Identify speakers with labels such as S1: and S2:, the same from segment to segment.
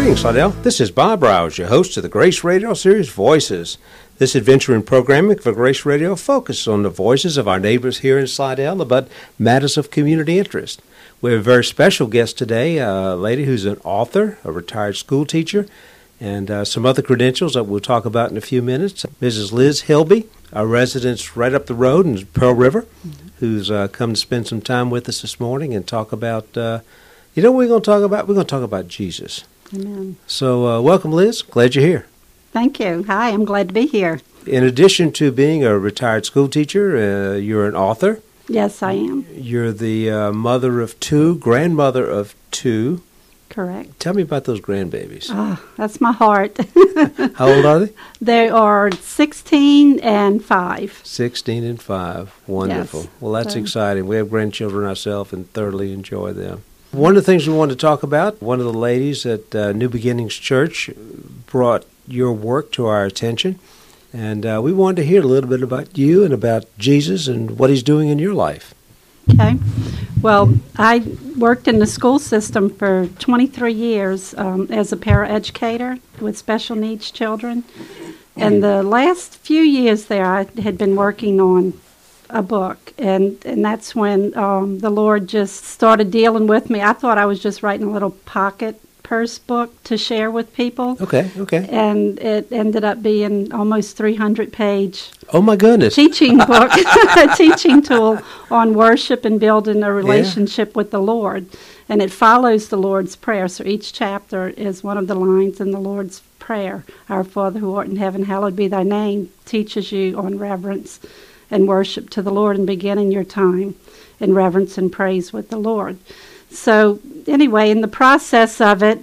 S1: Greetings, Slidell. This is Bob Rouse, your host of the Grace Radio series Voices. This adventure in programming for Grace Radio focuses on the voices of our neighbors here in Slidell about matters of community interest. We have a very special guest today, a lady who's an author, a retired school teacher, and some other credentials that we'll talk about in a few minutes. Mrs. Liz Hilby, a resident right up the road in Pearl River, who's come to spend some time with us this morning and talk about, what we're going to talk about? We're going to talk about Jesus.
S2: Amen.
S1: So welcome, Liz. Glad you're here.
S2: Thank you. Hi, I'm glad to be here.
S1: In addition to being a retired school teacher, you're an author.
S2: Yes, I am.
S1: You're the mother of two, grandmother of two.
S2: Correct.
S1: Tell me about those grandbabies.
S2: That's my heart.
S1: How old are they?
S2: They are 16 and 5.
S1: 16 and 5. Wonderful.
S2: Yes.
S1: Well, that's exciting. We have grandchildren ourselves and thoroughly enjoy them. One of the things we wanted to talk about, one of the ladies at New Beginnings Church brought your work to our attention, and we wanted to hear a little bit about you and about Jesus and what he's doing in your life.
S2: Okay. Well, I worked in the school system for 23 years as a paraeducator with special needs children, and the last few years there I had been working on a book, and that's when the Lord just started dealing with me. I thought I was just writing a little pocket purse book to share with people.
S1: Okay.
S2: And it ended up being almost 300-page
S1: Oh, my goodness.
S2: teaching book, a teaching tool on worship and building a relationship with the Lord. And it follows the Lord's Prayer. So each chapter is one of the lines in the Lord's Prayer. Our Father who art in heaven, hallowed be thy name, teaches you on reverence and worship to the Lord, and beginning your time in reverence and praise with the Lord. So anyway, in the process of it,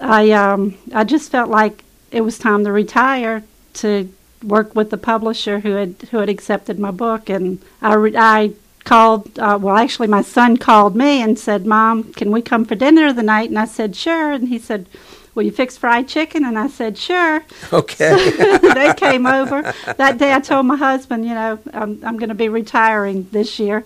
S2: I just felt like it was time to retire, to work with the publisher who had accepted my book, and I called. Actually, my son called me and said, "Mom, can we come for dinner the night?" And I said, "Sure." And he said, "Will you fix fried chicken?" And I said, "Sure."
S1: Okay.
S2: So they came over. That day I told my husband, I'm going to be retiring this year.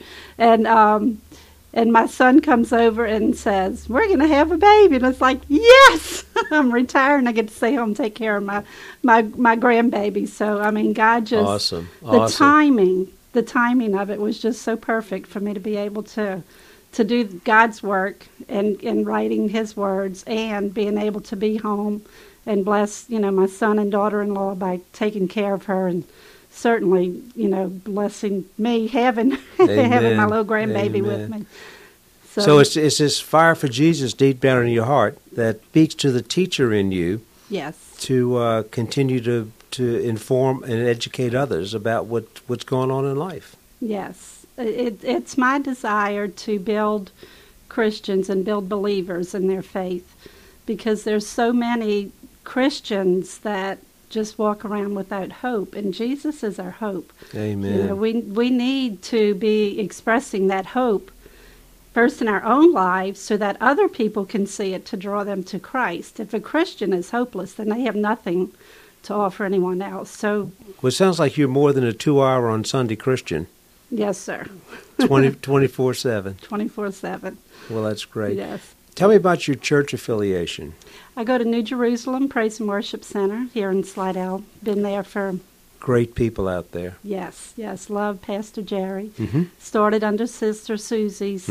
S2: And my son comes over and says, "We're going to have a baby." And it's like, yes, I'm retiring. I get to stay home and take care of my grandbaby. So, I mean, God just...
S1: Awesome.
S2: The timing of it was just so perfect for me to be able to do God's work and writing his words and being able to be home and bless, my son and daughter-in-law by taking care of her, and certainly, blessing me having my little grandbaby with me.
S1: So it's this fire for Jesus deep down in your heart that speaks to the teacher in you.
S2: Yes.
S1: To continue to inform and educate others about what's going on in life.
S2: Yes. It's my desire to build Christians and build believers in their faith, because there's so many Christians that just walk around without hope, and Jesus is our hope.
S1: Amen.
S2: We need to be expressing that hope first in our own lives so that other people can see it, to draw them to Christ. If a Christian is hopeless, then they have nothing to offer anyone else. So,
S1: well, it sounds like you're more than a 2-hour on Sunday Christian.
S2: Yes, sir.
S1: 24/7.
S2: 24/7.
S1: Well, that's great.
S2: Yes.
S1: Tell me about your church affiliation.
S2: I go to New Jerusalem Praise and Worship Center here in Slidell. Been there for...
S1: Great people out there.
S2: Yes. Love Pastor Jerry.
S1: Mm-hmm.
S2: Started under Sister Susie's,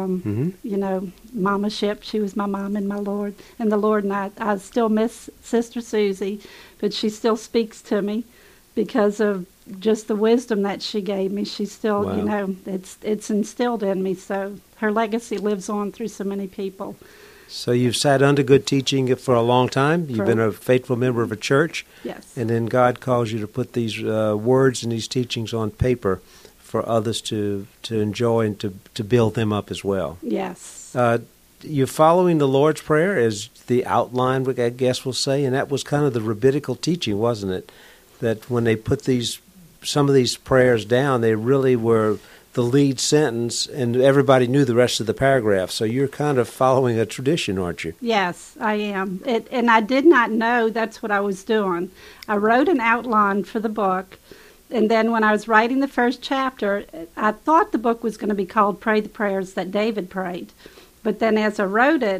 S2: mama-ship. She was my mom and my Lord. And the Lord, and I still miss Sister Susie, but she still speaks to me because of just the wisdom that she gave me. She still,
S1: wow.
S2: It's instilled in me. So her legacy lives on through so many people.
S1: So you've sat under good teaching for a long time. You've been a faithful member of a church.
S2: Yes.
S1: And then God calls you to put these words and these teachings on paper for others to enjoy and to build them up as well.
S2: Yes.
S1: You're following the Lord's Prayer as the outline, I guess we'll say, and that was kind of the rabbinical teaching, wasn't it? That when they put some of these prayers down, they really were the lead sentence, and everybody knew the rest of the paragraph. So you're kind of following a tradition, aren't you?
S2: Yes, I am. And I did not know that's what I was doing. I wrote an outline for the book, and then when I was writing the first chapter, I thought the book was going to be called Pray the Prayers That David Prayed. But then as I wrote it,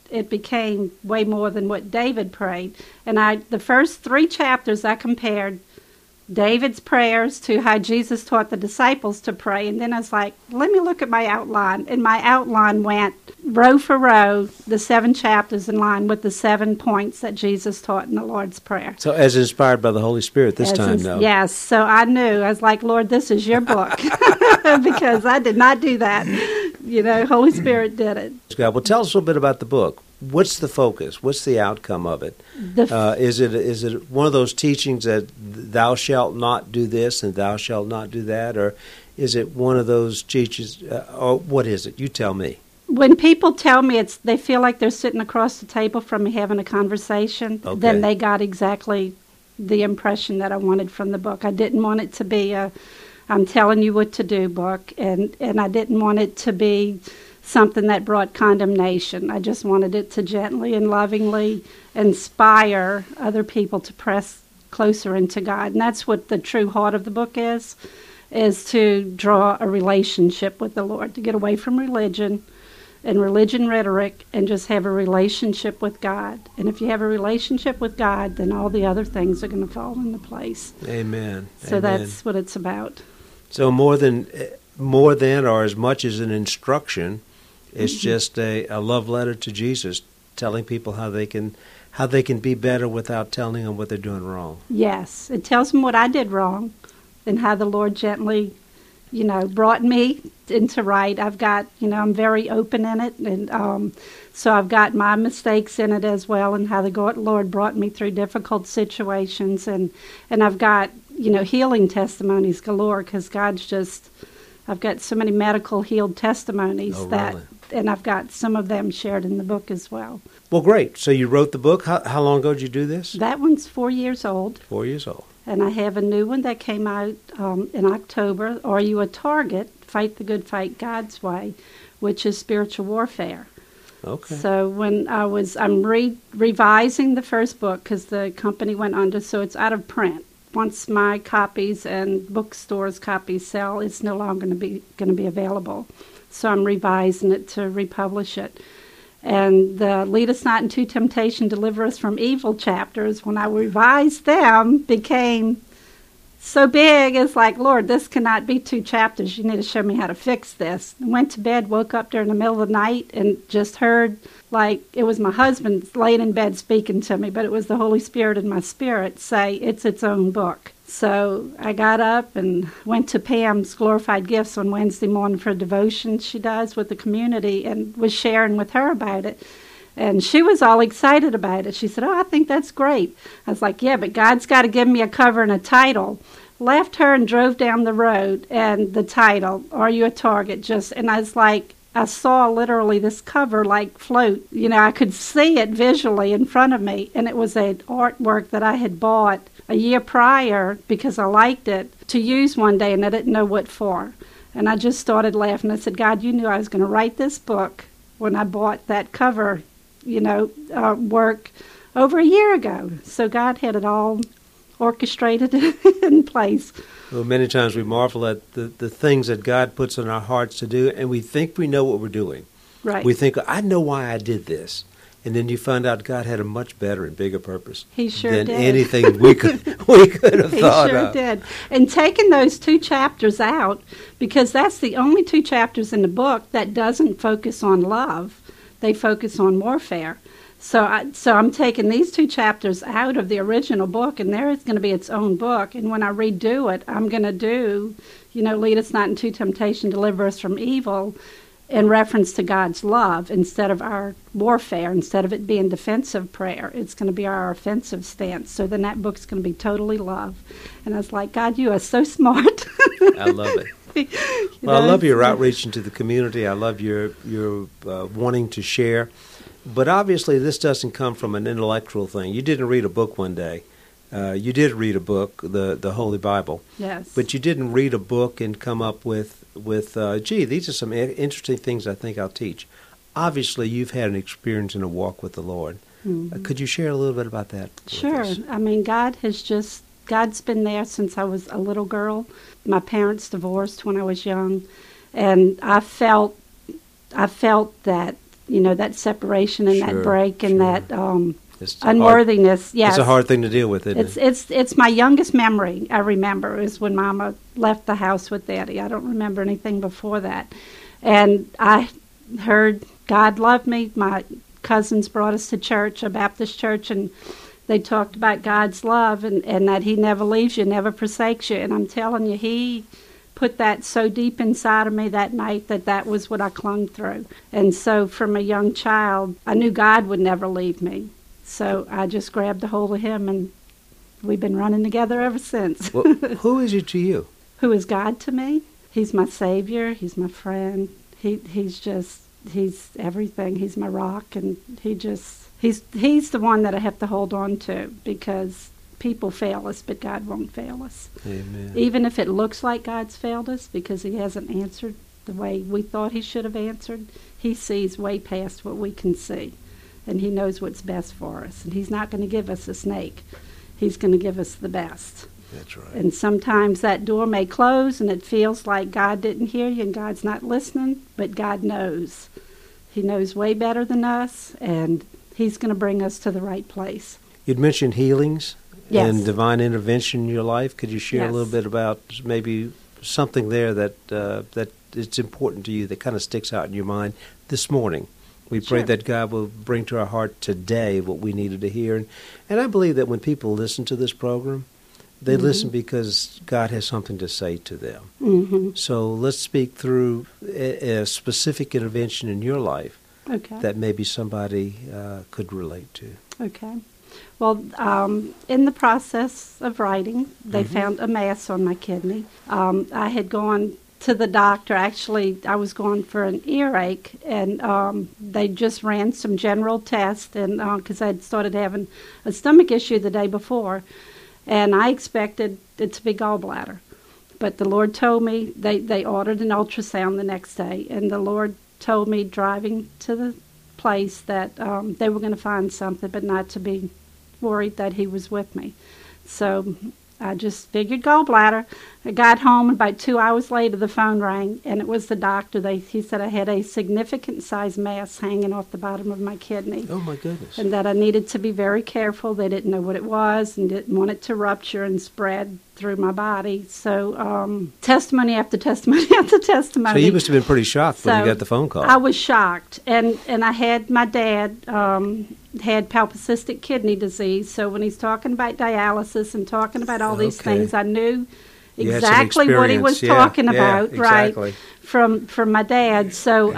S2: it became way more than what David prayed. And the first 3 chapters I compared David's prayers to how Jesus taught the disciples to pray. And then I was like, let me look at my outline. And my outline went row for row, the 7 chapters in line with the 7 points that Jesus taught in the Lord's Prayer.
S1: So as inspired by the Holy Spirit this time, though.
S2: Yes. So I knew. I was like, Lord, this is your book. Because I did not do that. Holy Spirit did it.
S1: Well, tell us a little bit about the book. What's the focus? What's the outcome of it? Is it one of those teachings that thou shalt not do this and thou shalt not do that? Or is it one of those teachings, or what is it? You tell me.
S2: When people tell me they feel like they're sitting across the table from me having a conversation, then they got exactly the impression that I wanted from the book. I didn't want it to be a I'm telling you what to do book, and I didn't want it to be something that brought condemnation. I just wanted it to gently and lovingly inspire other people to press closer into God. And that's what the true heart of the book is to draw a relationship with the Lord, to get away from religion and religion rhetoric and just have a relationship with God. And if you have a relationship with God, then all the other things are going to fall into place.
S1: Amen.
S2: So
S1: Amen.
S2: That's what it's about.
S1: So more than or as much as an instruction, it's just a love letter to Jesus, telling people how they can be better without telling them what they're doing wrong.
S2: Yes, it tells them what I did wrong and how the Lord gently, brought me into right. I've got, I'm very open in it, and so I've got my mistakes in it as well, and how the Lord brought me through difficult situations, and I've got, healing testimonies galore, because I've got so many medical healed testimonies
S1: really?
S2: And I've got some of them shared in the book as well.
S1: Well, great. So you wrote the book. How long ago did you do this?
S2: That one's 4 years old.
S1: 4 years old.
S2: And I have a new one that came out in October, Are You a Target? Fight the Good Fight God's Way, which is spiritual warfare.
S1: Okay.
S2: So when I'm revising the first book because the company went under, so it's out of print. Once my copies and bookstores' copies sell, it's no longer going to be available. So I'm revising it to republish it. And the Lead Us Not into Temptation, Deliver Us from Evil chapters, when I revised them, became so big. It's like, Lord, this cannot be 2 chapters. You need to show me how to fix this. I went to bed, woke up during the middle of the night, and just heard, like, it was my husband laying in bed speaking to me, but it was the Holy Spirit in my spirit say, it's its own book. So I got up and went to Pam's Glorified Gifts on Wednesday morning for a devotion she does with the community, and was sharing with her about it. And she was all excited about it. She said, I think that's great. I was like, yeah, but God's got to give me a cover and a title. Left her and drove down the road, and the title, Are You a Target? And I was like, I saw literally this cover like float. I could see it visually in front of me, and it was an artwork that I had bought a year prior because I liked it to use one day, and I didn't know what for. And I just started laughing. I said, God, you knew I was going to write this book when I bought that cover, work over a year ago. So God had it all orchestrated in place.
S1: Well, many times we marvel at the things that God puts in our hearts to do, and we think we know what we're doing.
S2: Right.
S1: We think, I know why I did this. And then you find out God had a much better and bigger purpose
S2: He sure
S1: than
S2: did.
S1: anything we could have thought
S2: He sure
S1: of.
S2: did. And taking those 2 chapters out, because that's the only 2 chapters in the book that doesn't focus on love. They focus on warfare. So I'm taking these 2 chapters out of the original book, and there is going to be its own book. And when I redo it, I'm going to do, Lead Us Not into Temptation, Deliver Us from Evil, in reference to God's love instead of our warfare. Instead of it being defensive prayer, it's going to be our offensive stance. So then that book's going to be totally love. And I was like, God, you are so smart.
S1: I love it. Well, I love your outreach into the community. I love your wanting to share. But obviously this doesn't come from an intellectual thing. You didn't read a book one day. You did read a book, the Holy Bible.
S2: Yes.
S1: But you didn't read a book and come up with these are some interesting things I think I'll teach. Obviously, you've had an experience in a walk with the Lord. Mm-hmm. Could you share a little bit about that?
S2: Sure. I mean, God's been there since I was a little girl. My parents divorced when I was young, and I felt that that separation and that break and that
S1: It's
S2: unworthiness. Yes,
S1: it's a hard thing to deal with, isn't it?
S2: It's my youngest memory I remember is when Mama left the house with Daddy. I don't remember anything before that. And I heard God loved me. My cousins brought us to church, a Baptist church, and they talked about God's love and that He never leaves you, never forsakes you. And I'm telling you, He put that so deep inside of me that night that was what I clung through. And so from a young child, I knew God would never leave me. So I just grabbed a hold of Him, and we've been running together ever since.
S1: Well, who is He to you?
S2: Who is God to me? He's my Savior. He's my friend. He's everything. He's my rock, and he's the one that I have to hold on to, because people fail us, but God won't fail us.
S1: Amen.
S2: Even if it looks like God's failed us because He hasn't answered the way we thought He should have answered, He sees way past what we can see. And He knows what's best for us. And He's not going to give us a snake. He's going to give us the best.
S1: That's right.
S2: And sometimes that door may close and it feels like God didn't hear you and God's not listening, but God knows. He knows way better than us, and He's going to bring us to the right place.
S1: You'd mentioned healings and
S2: Yes.
S1: divine intervention in your life. Could you share
S2: Yes.
S1: a little bit about maybe something there that it's important to you that kind of sticks out in your mind this morning? We pray
S2: Sure.
S1: that God will bring to our heart today what we needed to hear. And I believe that when people listen to this program, they listen because God has something to say to them.
S2: Mm-hmm.
S1: So let's speak through a specific intervention in your life
S2: Okay.
S1: that maybe somebody could relate to.
S2: Okay. Well, in the process of writing, they found a mass on my kidney. I had gone to the doctor. Actually, I was going for an earache, and they just ran some general tests, and because I'd started having a stomach issue the day before, and I expected it to be gallbladder. But the Lord told me, they ordered an ultrasound the next day, and the Lord told me driving to the place that they were going to find something, but not to be worried that He was with me. So I just figured gallbladder. I got home, and about 2 hours later the phone rang, and it was the doctor. He said I had a significant size mass hanging off the bottom of my kidney,
S1: Oh, my goodness.
S2: and that I needed to be very careful. They didn't know what it was and didn't want it to rupture and spread through my body. So testimony after testimony after testimony.
S1: So you must have been pretty shocked when you
S2: So
S1: got the phone call.
S2: I was shocked, and I had my dad had polycystic kidney disease. So when he's talking about dialysis and talking about all these
S1: Okay.
S2: things, I knew
S1: You had some
S2: exactly what he was
S1: experience. Yeah,
S2: talking
S1: yeah,
S2: about,
S1: exactly.
S2: right? From my dad. So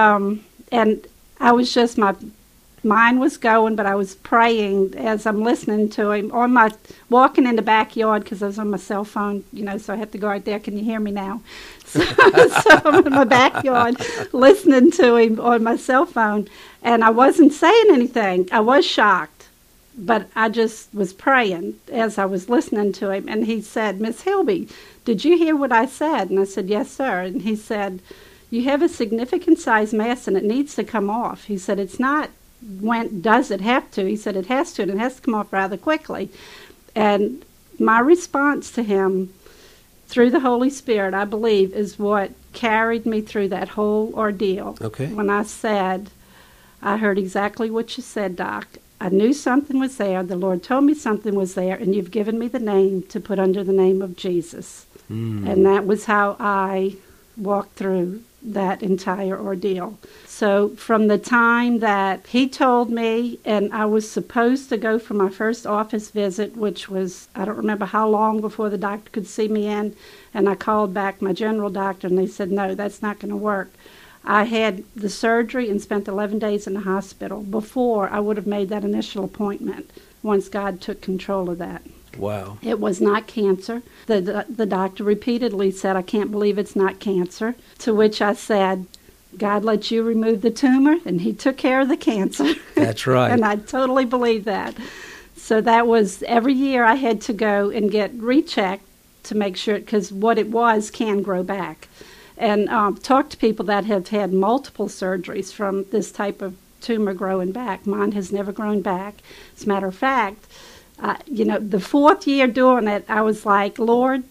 S2: I was just, my mind was going, but I was praying as I'm listening to him walking in the backyard, because I was on my cell phone, so I have to go out there. Can you hear me now? So I'm in my backyard listening to him on my cell phone, and I wasn't saying anything. I was shocked, but I just was praying as I was listening to him. And he said, "Miss Hilby, did you hear what I said?" And I said, "Yes, sir." And he said, "You have a significant size mass, and it needs to come off." He said, "It's not when does it have to?" He said, "It has to, and it has to come off rather quickly." And my response to him through the Holy Spirit, I believe, is what carried me through that whole ordeal.
S1: Okay.
S2: When I said, "I heard exactly what you said, Doc. I knew something was there. The Lord told me something was there, and you've given me the name to put under the name of Jesus." And that was how I walked through that entire ordeal. So from the time that he told me, and I was supposed to go for my first office visit, which was, I don't remember how long before the doctor could see me in, and I called back my general doctor, and they said, "No, that's not going to work." I had the surgery and spent 11 days in the hospital before I would have made that initial appointment, once God took control of that.
S1: Wow.
S2: It was not cancer. The doctor repeatedly said, "I can't believe it's not cancer." To which I said, "God let you remove the tumor, and He took care of the cancer."
S1: That's right.
S2: And I totally believe that. So that was, every year I had to go and get rechecked to make sure, because what it was can grow back. And talk to people that have had multiple surgeries from this type of tumor growing back. Mine has never grown back. As a matter of fact, the fourth year doing it, I was like, "Lord,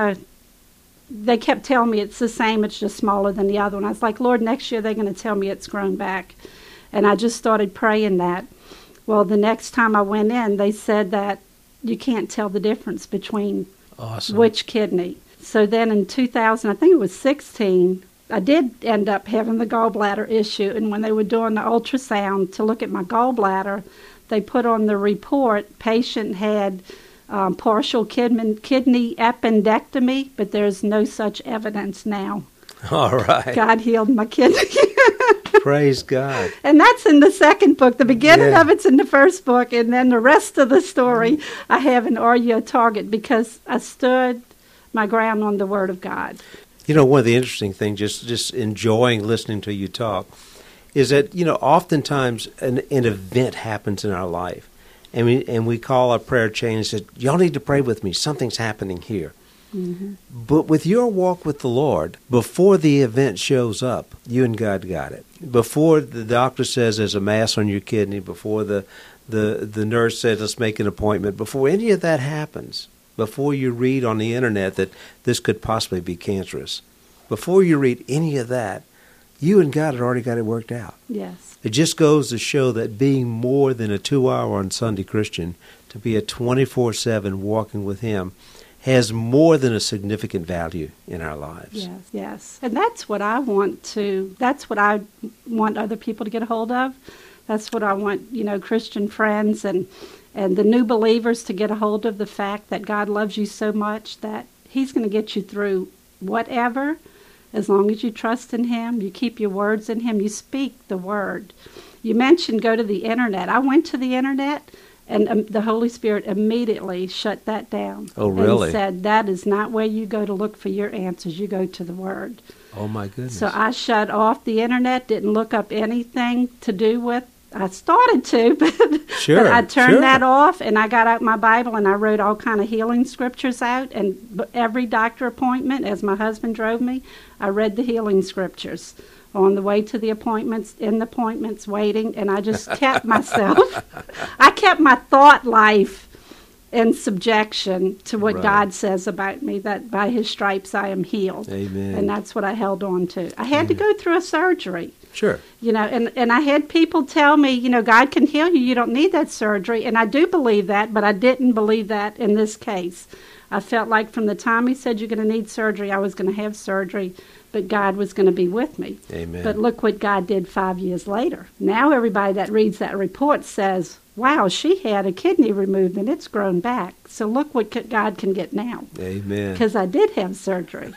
S2: they kept telling me it's the same, it's just smaller than the other one." I was like, "Lord, next year they're going to tell me it's grown back." And I just started praying that. Well, the next time I went in, they said that you can't tell the difference between which kidney. So then in 2000, I think it was 16, I did end up having the gallbladder issue. And when they were doing the ultrasound to look at my gallbladder, they put on the report, patient had partial kidney appendectomy, but there's no such evidence now.
S1: All right.
S2: God healed my kidney.
S1: Praise God.
S2: And that's in the second book. The beginning of it's in the first book, and then the rest of the story I have in Are You a Target, because I stood my ground on the Word of God.
S1: You know, one of the interesting things, just enjoying listening to you talk, is that, you know, oftentimes an event happens in our life, and we call our prayer chain and say, y'all need to pray with me. Something's happening here. Mm-hmm. But with your walk with the Lord, before the event shows up, you and God got it. Before the doctor says there's a mass on your kidney, before the nurse says let's make an appointment, before any of that happens, before you read on the internet that this could possibly be cancerous, before you read any of that, you and God had already got it worked out.
S2: Yes.
S1: It just goes to show that being more than a 2-hour on Sunday Christian, to be a 24/7 walking with Him, has more than a significant value in our lives.
S2: Yes, yes. And that's what I want other people to get a hold of. That's what I want, you know, Christian friends and the new believers to get a hold of, the fact that God loves you so much that He's going to get you through whatever, as long as you trust in Him, you keep your words in Him, you speak the Word. You mentioned go to the internet. I went to the internet, and the Holy Spirit immediately shut that down.
S1: Oh, really?
S2: And said, that is not where you go to look for your answers. You go to the Word.
S1: Oh, my goodness.
S2: So I shut off the internet, didn't look up anything to do with. I started to, but I turned that off, and I got out my Bible, and I wrote all kind of healing scriptures out. And every doctor appointment, as my husband drove me, I read the healing scriptures. On the way to the appointments, in the appointments, waiting, and I just kept myself. I kept my thought life in subjection to what God says about me, that by His stripes I am healed.
S1: Amen.
S2: And that's what I held on to. I had to go through a surgery.
S1: Sure.
S2: You know, and I had people tell me, you know, God can heal you. You don't need that surgery. And I do believe that, but I didn't believe that in this case. I felt like from the time He said you're going to need surgery, I was going to have surgery. But God was going to be with me.
S1: Amen.
S2: But look what God did 5 years later. Now everybody that reads that report says, wow, she had a kidney removed and it's grown back. So look what God can get now.
S1: Amen.
S2: Because I did have surgery.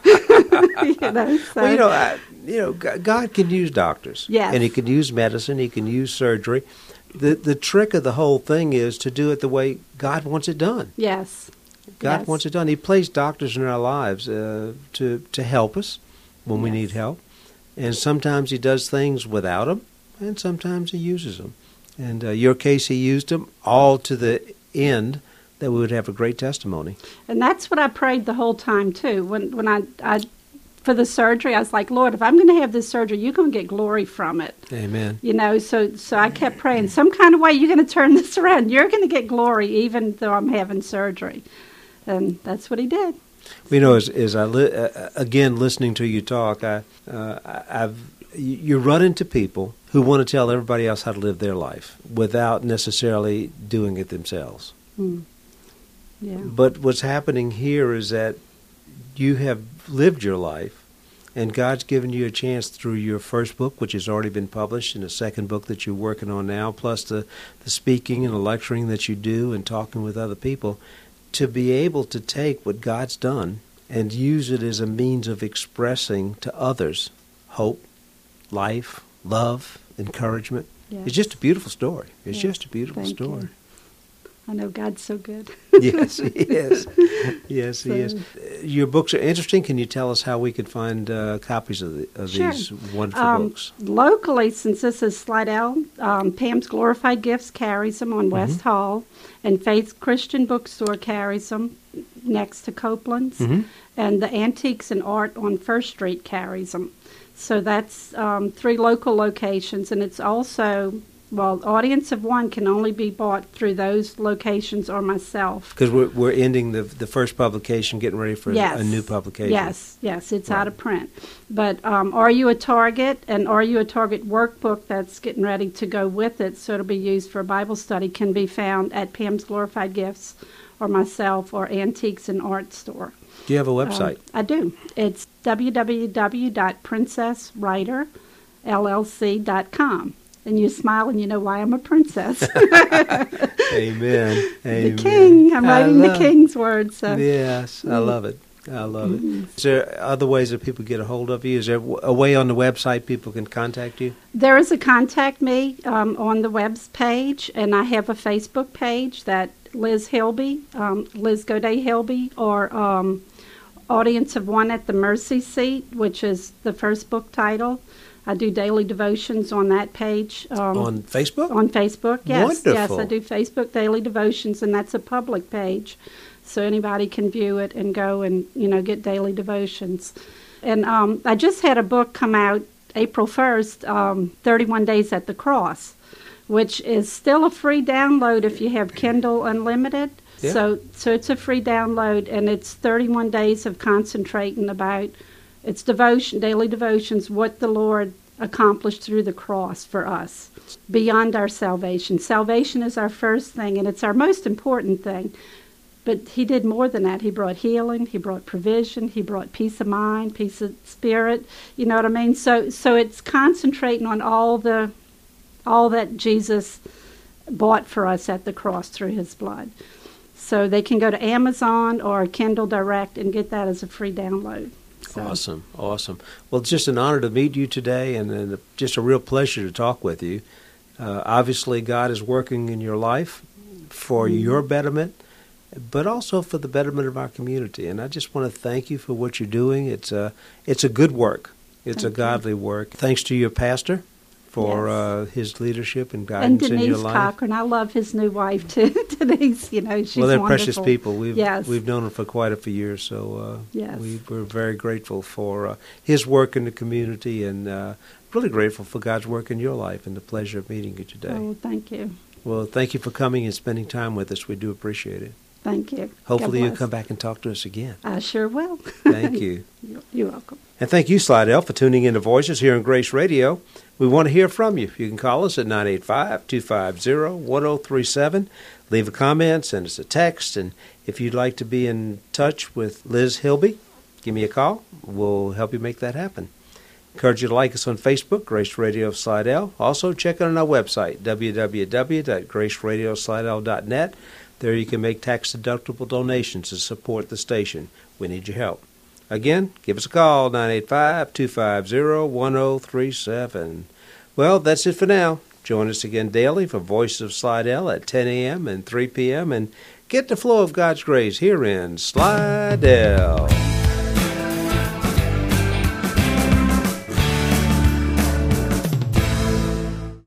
S1: God can use doctors.
S2: Yes.
S1: And He can use medicine. He can use surgery. The trick of the whole thing is to do it the way God wants it done.
S2: Yes.
S1: God wants it done. He placed doctors in our lives to help us when we need help. And sometimes He does things without them, and sometimes He uses them. And your case, He used them all to the end that we would have a great testimony.
S2: And that's what I prayed the whole time, too. When I for the surgery, I was like, Lord, if I'm going to have this surgery, you're going to get glory from it.
S1: Amen.
S2: You know, so I kept praying, some kind of way you're going to turn this around. You're going to get glory even though I'm having surgery. And that's what He did.
S1: You know, as I again listening to you talk, you run into people who want to tell everybody else how to live their life without necessarily doing it themselves.
S2: Mm. Yeah.
S1: But what's happening here is that you have lived your life, and God's given you a chance through your first book, which has already been published, and the second book that you're working on now, plus the speaking and the lecturing that you do and talking with other people, to be able to take what God's done and use it as a means of expressing to others hope, life, love, encouragement.
S2: Yes.
S1: It's just a beautiful story. It's just a beautiful
S2: Thank
S1: story.
S2: You. I know God's so good.
S1: Yes, He is. Yes, He is. Your books are interesting. Can you tell us how we could find copies of these wonderful books?
S2: Locally, since this is Slidell, Pam's Glorified Gifts carries them on West Hall, and Faith Christian Bookstore carries them next to Copeland's, and the Antiques and Art on First Street carries them. So that's 3 local locations, and it's also Well, Audience of One can only be bought through those locations or myself.
S1: Because we're ending the first publication, getting ready for a new publication.
S2: Yes, it's out of print. But Are You a Target? And Are You a Target workbook that's getting ready to go with it, so it'll be used for Bible study, can be found at Pam's Glorified Gifts or myself or Antiques and Art Store.
S1: Do you have a website?
S2: I do. It's www.princesswriterllc.com. And you smile and you know why I'm a princess.
S1: Amen.
S2: The king. I'm writing the king's words. So.
S1: Yes, I love it. I love it. Is there other ways that people get a hold of you? Is there a way on the website people can contact you?
S2: There is a contact me on the web page, and I have a Facebook page that Liz Hilby, Liz Goday Hilby, or Audience of One at the Mercy Seat, which is the first book title. I do daily devotions on that page.
S1: On Facebook?
S2: On Facebook, yes.
S1: Wonderful.
S2: Yes, I do Facebook daily devotions, and that's a public page. So anybody can view it and go and, get daily devotions. And I just had a book come out April 1st, 31 Days at the Cross, which is still a free download if you have Kindle Unlimited. Yeah. So it's a free download, and it's 31 days of concentrating about it's daily devotions, what the Lord accomplished through the cross for us, beyond our salvation. Salvation is our first thing, and it's our most important thing. But he did more than that. He brought healing, he brought provision, he brought peace of mind, peace of spirit. You know what I mean? So it's concentrating on all that Jesus bought for us at the cross through his blood. So they can go to Amazon or Kindle Direct and get that as a free download. So.
S1: Awesome. Well, it's just an honor to meet you today, and just a real pleasure to talk with you. Obviously, God is working in your life for your betterment, but also for the betterment of our community. And I just want to thank you for what you're doing. It's a good work. It's a godly work. Thanks to your pastor for his leadership and guidance in your life.
S2: And Denise Cochran. I love his new wife, too. Denise, she's wonderful.
S1: Well, they're precious people. We've known them for quite a few years, so we're very grateful for his work in the community, and really grateful for God's work in your life and the pleasure of meeting you today.
S2: Oh, thank you.
S1: Well, thank you for coming and spending time with us. We do appreciate it.
S2: Thank you.
S1: Hopefully you'll come back and talk to us again.
S2: I sure will.
S1: Thank you.
S2: You're welcome.
S1: And thank you, Slidell, for tuning in to Voices here on Grace Radio. We want to hear from you. You can call us at 985-250-1037. Leave a comment, send us a text, and if you'd like to be in touch with Liz Hilby, give me a call. We'll help you make that happen. Encourage you to like us on Facebook, Grace Radio Slidell. Also, check out our website, www.graceradioslidell.net. There you can make tax-deductible donations to support the station. We need your help. Again, give us a call, 985-250-1037. Well, that's it for now. Join us again daily for Voices of Slidell at 10 a.m. and 3 p.m. and get the flow of God's grace here in Slidell.